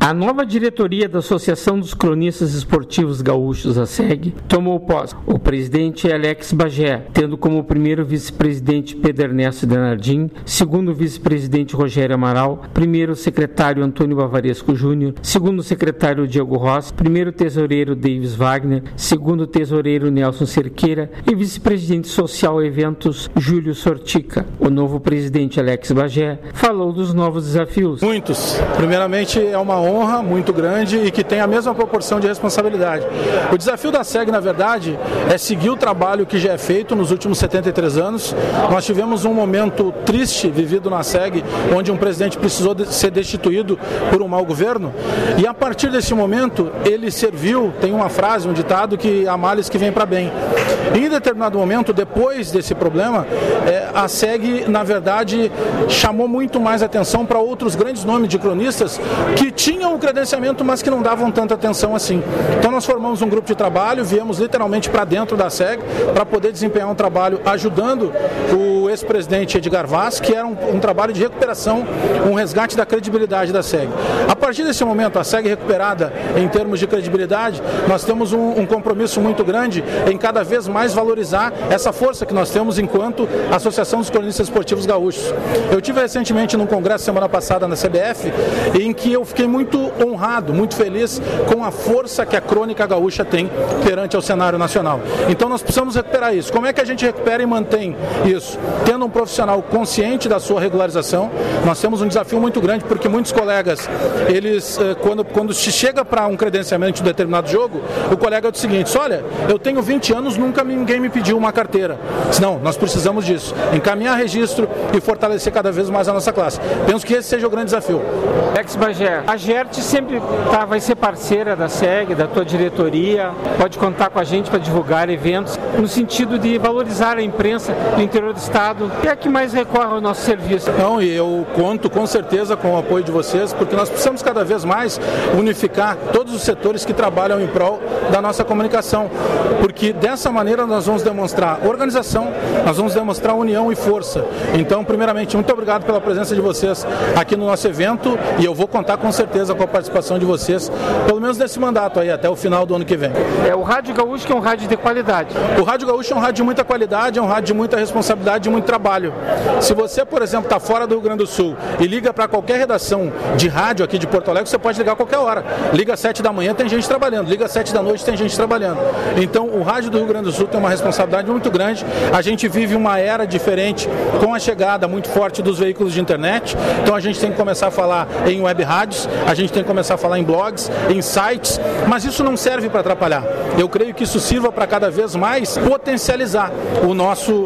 A nova diretoria da Associação dos Cronistas Esportivos Gaúchos, a SEG, tomou posse. O presidente é Alex Bagé, tendo como primeiro vice-presidente Pedro Ernesto Denardim, segundo vice-presidente Rogério Amaral, primeiro secretário Antônio Bavaresco Júnior, segundo secretário Diego Rossi, primeiro tesoureiro Davis Wagner, segundo tesoureiro Nelson Cerqueira e vice-presidente social e eventos Júlio Sortica. O novo presidente Alex Bagé falou dos novos desafios. Muitos. Primeiramente, é uma honra muito grande e que tem a mesma proporção de responsabilidade. O desafio da SEG, na verdade, é seguir o trabalho que já é feito nos últimos 73 anos. Nós tivemos um momento triste vivido na SEG, onde um presidente precisou ser destituído por um mau governo, e a partir desse momento ele serviu, tem uma frase, um ditado, que há males que vem para bem. Em determinado momento, depois desse problema, a SEG, na verdade, chamou muito mais atenção para outros grandes nomes de cronistas que tinham o credenciamento, mas que não davam tanta atenção assim. Então nós formamos um grupo de trabalho, viemos literalmente para dentro da SEG para poder desempenhar um trabalho ajudando o ex-presidente Edgar Vaz, que era um trabalho de recuperação, um resgate da credibilidade da SEG. A partir desse momento, a SEG recuperada em termos de credibilidade, nós temos um compromisso muito grande em cada vez mais valorizar essa força que nós temos enquanto Associação dos Cronistas Esportivos Gaúchos. Eu tive recentemente num congresso semana passada na CBF, em que eu fiquei muito honrado, muito feliz com a força que a crônica gaúcha tem perante ao cenário nacional. Então nós precisamos recuperar isso. Como é que a gente recupera e mantém isso? Tendo um profissional consciente da sua regularização. Nós temos um desafio muito grande, porque muitos colegas, eles, quando se chega para um credenciamento de um determinado jogo, o colega diz o seguinte: olha, eu tenho 20 anos, nunca ninguém me pediu uma carteira. Não, nós precisamos disso, encaminhar registro e fortalecer cada vez mais a nossa classe. Penso que esse seja o grande desafio. Alex Bagé, a GERT sempre vai ser parceira da SEG, da tua diretoria, pode contar com a gente para divulgar eventos no sentido de valorizar a imprensa do interior do estado, que é a que mais recorre ao nosso serviço. Não, e eu conto com certeza com o apoio de vocês, porque nós precisamos cada vez mais unificar todos os setores que trabalham em prol da nossa comunicação, porque dessa maneira nós vamos demonstrar organização, nós vamos demonstrar união e força. Então, primeiramente, muito obrigado pela presença de vocês aqui no nosso evento, e eu vou contar com certeza com a participação de vocês, pelo menos nesse mandato aí, até o final do ano que vem. O Rádio Gaúcho, que é um rádio de qualidade. O Rádio Gaúcho é um rádio de muita qualidade, é um rádio de muita responsabilidade, de muito trabalho. Se você, por exemplo, está fora do Rio Grande do Sul e liga para qualquer redação de rádio aqui de Porto Alegre, você pode ligar a qualquer hora. Liga às 7 da manhã, tem gente trabalhando. Liga às 7 da noite, tem gente trabalhando. Então, o rádio do Rio Grande do Sul tem uma responsabilidade muito grande. A gente vive uma era diferente com a chegada muito forte dos veículos de internet. Então, a gente tem que começar a falar em web rádios, a gente tem que começar a falar em blogs, em sites, mas isso não serve para atrapalhar. Eu creio que isso sirva para cada vez mais potencializar o nosso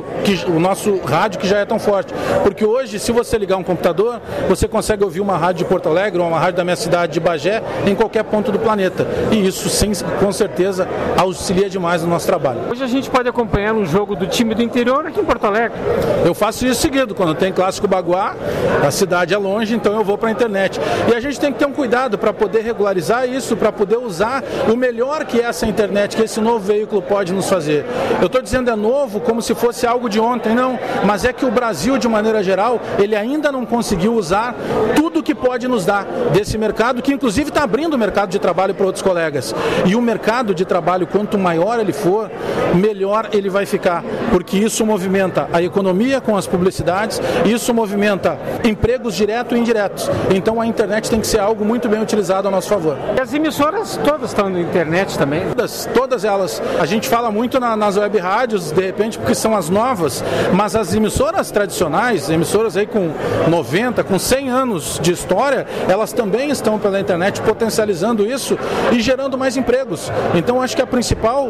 rádio, que já é tão forte. Porque hoje, se você ligar um computador, você consegue ouvir uma rádio de Porto Alegre ou uma rádio da minha cidade de Bagé em qualquer ponto do planeta. E isso, com certeza, auxilia demais no nosso trabalho. Hoje a gente pode acompanhar um jogo do time do interior aqui em Porto Alegre. Eu faço isso seguido. Quando tem Clássico Baguá, a cidade é longe, então eu vou para a internet. E a gente tem que ter um cuidado para poder regularizar isso, para poder usar o melhor que é essa internet, que esse novo veículo pode nos fazer. Eu estou dizendo é novo como se fosse algo de ontem, não. Mas é que o Brasil, de maneira geral, ele ainda não conseguiu usar tudo que pode nos dar desse mercado, que inclusive está abrindo o mercado de trabalho para outros colegas. E o mercado de trabalho, quanto maior ele for, melhor ele vai ficar, porque isso movimenta a economia com as publicidades, isso movimenta empregos diretos e indiretos. Então a internet tem que ser algo muito bem utilizado a nosso favor. E as emissoras todas estão na internet também? Todas elas. A gente fala muito nas web rádios, de repente, porque são as novas, mas as emissoras tradicionais, emissoras aí com 90, com 100 anos de história, elas também estão pela internet potencializando isso e gerando mais empregos. Então acho que a principal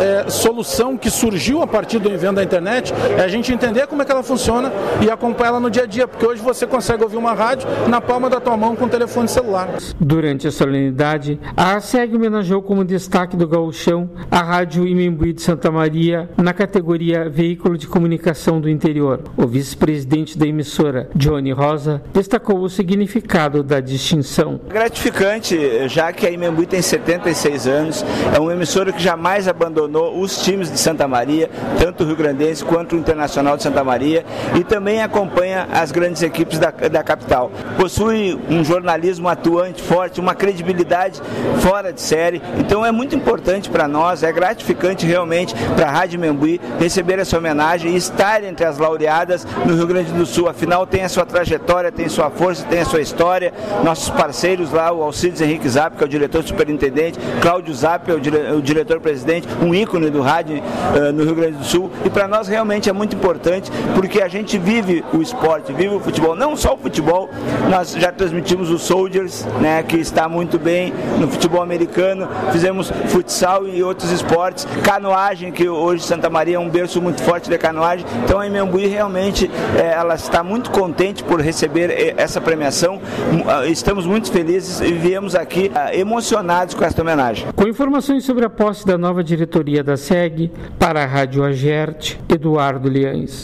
solução que surgiu a partir do invento da internet é a gente entender como é que ela funciona e acompanhar ela no dia a dia, porque hoje você consegue ouvir uma rádio na palma da tua mão com um telefone celular. Durante a solenidade, a SEG homenageou como destaque do Gauchão a Rádio Imembuí de Santa Maria na categoria Veículo de Comunicação do Interior. O vice-presidente da emissora, Johnny Rosa, destacou o significado da distinção. edição. Gratificante, já que a Imembuí tem 76 anos, é uma emissora que jamais abandonou os times de Santa Maria, tanto o Rio Grandense quanto o Internacional de Santa Maria, e também acompanha as grandes equipes da capital. Possui um jornalismo atuante, forte, uma credibilidade fora de série, então é muito importante para nós, é gratificante realmente para a Rádio Imembuí receber essa homenagem e estar entre as laureadas no Rio Grande do Sul. Afinal, tem a sua trajetória, tem sua força, tem a sua história. Nossos parceiros lá, o Alcides Henrique Zapp, que é o diretor superintendente, Cláudio Zapp, é o diretor-presidente, um ícone do rádio no Rio Grande do Sul. E para nós realmente é muito importante, porque a gente vive o esporte, vive o futebol, não só o futebol, nós já transmitimos o Soldiers, né, que está muito bem no futebol americano, fizemos futsal e outros esportes, canoagem, que hoje Santa Maria é um berço muito forte de canoagem, então a Imembuí realmente ela está muito contente por receber essa premiação, estamos muito felizes e viemos aqui emocionados com esta homenagem. Com informações sobre a posse da nova diretoria da SEG, para a Rádio Agerte, Eduardo Liães.